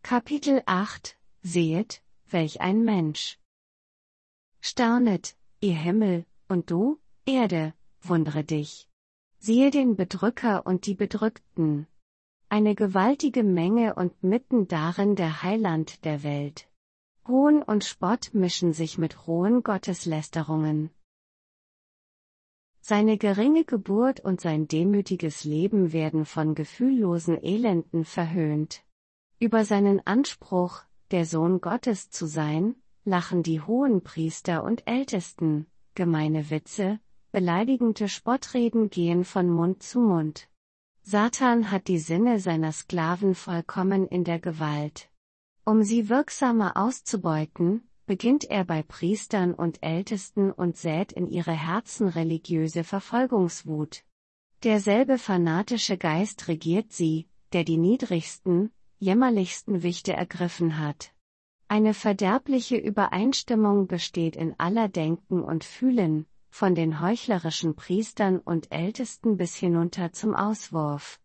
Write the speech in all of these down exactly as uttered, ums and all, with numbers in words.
Kapitel acht Sehet, welch ein Mensch! Staunet, ihr Himmel, und du, Erde, wundere dich. Siehe den Bedrücker und die Bedrückten. Eine gewaltige Menge und mitten darin der Heiland der Welt. Hohn und Spott mischen sich mit rohen Gotteslästerungen. Seine geringe Geburt und sein demütiges Leben werden von gefühllosen Elenden verhöhnt. Über seinen Anspruch, der Sohn Gottes zu sein, lachen die Hohenpriester und Ältesten, gemeine Witze, beleidigende Spottreden gehen von Mund zu Mund. Satan hat die Sinne seiner Sklaven vollkommen in der Gewalt. Um sie wirksamer auszubeuten, beginnt er bei Priestern und Ältesten und sät in ihre Herzen religiöse Verfolgungswut. Derselbe fanatische Geist regiert sie, der die niedrigsten, jämmerlichsten Wichte ergriffen hat. Eine verderbliche Übereinstimmung besteht in aller Denken und Fühlen, von den heuchlerischen Priestern und Ältesten bis hinunter zum Auswurf.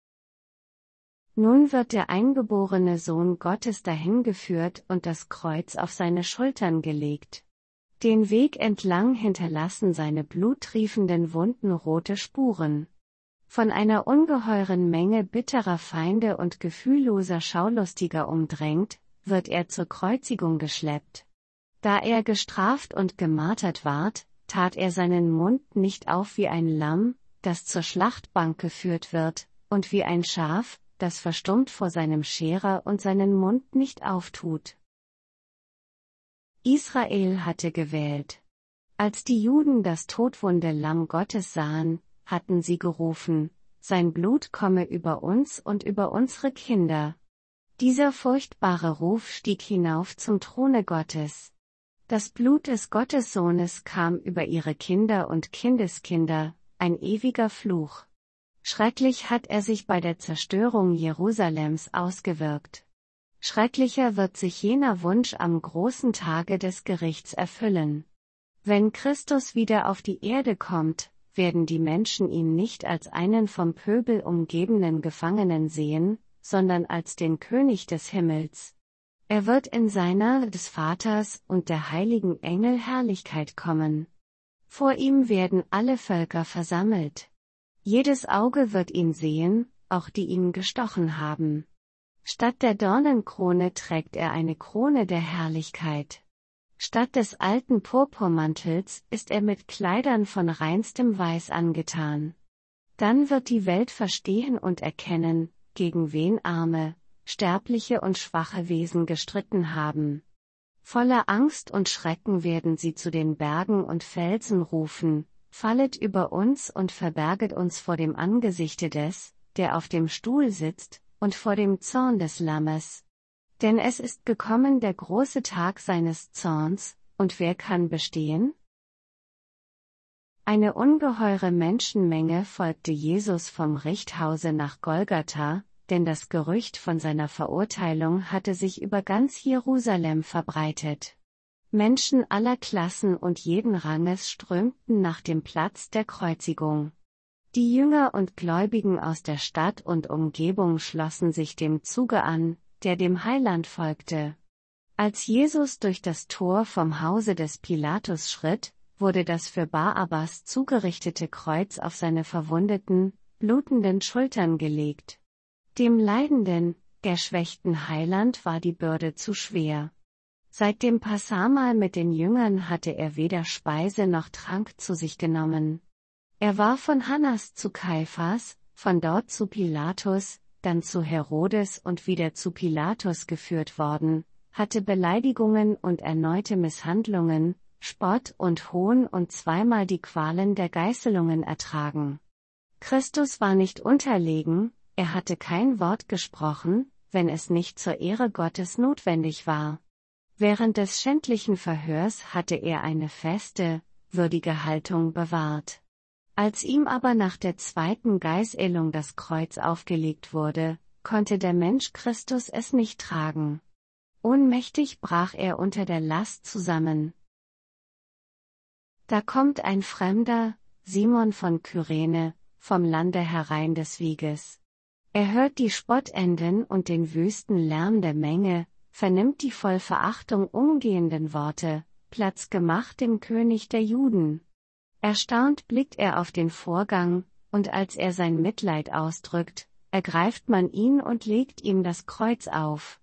Nun wird der eingeborene Sohn Gottes dahingeführt und das Kreuz auf seine Schultern gelegt. Den Weg entlang hinterlassen seine bluttriefenden Wunden rote Spuren. Von einer ungeheuren Menge bitterer Feinde und gefühlloser Schaulustiger umdrängt, wird er zur Kreuzigung geschleppt. Da er gestraft und gemartert ward, tat er seinen Mund nicht auf wie ein Lamm, das zur Schlachtbank geführt wird, und wie ein Schaf, das verstummt vor seinem Scherer und seinen Mund nicht auftut. Israel hatte gewählt. Als die Juden das todwunde Lamm Gottes sahen, hatten sie gerufen, sein Blut komme über uns und über unsere Kinder. Dieser furchtbare Ruf stieg hinauf zum Throne Gottes. Das Blut des Gottessohnes kam über ihre Kinder und Kindeskinder, ein ewiger Fluch. Schrecklich hat er sich bei der Zerstörung Jerusalems ausgewirkt. Schrecklicher wird sich jener Wunsch am großen Tage des Gerichts erfüllen. Wenn Christus wieder auf die Erde kommt, werden die Menschen ihn nicht als einen vom Pöbel umgebenen Gefangenen sehen, sondern als den König des Himmels. Er wird in seiner, des Vaters und der heiligen Engel Herrlichkeit kommen. Vor ihm werden alle Völker versammelt. Jedes Auge wird ihn sehen, auch die ihn gestochen haben. Statt der Dornenkrone trägt er eine Krone der Herrlichkeit. Statt des alten Purpurmantels ist er mit Kleidern von reinstem Weiß angetan. Dann wird die Welt verstehen und erkennen, gegen wen arme, sterbliche und schwache Wesen gestritten haben. Voller Angst und Schrecken werden sie zu den Bergen und Felsen rufen, fallet über uns und verberget uns vor dem Angesichte des, der auf dem Stuhl sitzt, und vor dem Zorn des Lammes. Denn es ist gekommen der große Tag seines Zorns, und wer kann bestehen? Eine ungeheure Menschenmenge folgte Jesus vom Richthause nach Golgatha, denn das Gerücht von seiner Verurteilung hatte sich über ganz Jerusalem verbreitet. Menschen aller Klassen und jeden Ranges strömten nach dem Platz der Kreuzigung. Die Jünger und Gläubigen aus der Stadt und Umgebung schlossen sich dem Zuge an, der dem Heiland folgte. Als Jesus durch das Tor vom Hause des Pilatus schritt, wurde das für Barabbas zugerichtete Kreuz auf seine verwundeten, blutenden Schultern gelegt. Dem leidenden, geschwächten Heiland war die Bürde zu schwer. Seit dem Passamal mit den Jüngern hatte er weder Speise noch Trank zu sich genommen. Er war von Hannas zu Kaiphas, von dort zu Pilatus, dann zu Herodes und wieder zu Pilatus geführt worden, hatte Beleidigungen und erneute Misshandlungen, Spott und Hohn und zweimal die Qualen der Geißelungen ertragen. Christus war nicht unterlegen, er hatte kein Wort gesprochen, wenn es nicht zur Ehre Gottes notwendig war. Während des schändlichen Verhörs hatte er eine feste, würdige Haltung bewahrt. Als ihm aber nach der zweiten Geißelung das Kreuz aufgelegt wurde, konnte der Mensch Christus es nicht tragen. Ohnmächtig brach er unter der Last zusammen. Da kommt ein Fremder, Simon von Kyrene, vom Lande herein des Weges. Er hört die Spottenden und den wüsten Lärm der Menge, vernimmt die voll Verachtung umgehenden Worte: Platz gemacht dem König der Juden. Erstaunt blickt er auf den Vorgang, und als er sein Mitleid ausdrückt, ergreift man ihn und legt ihm das Kreuz auf.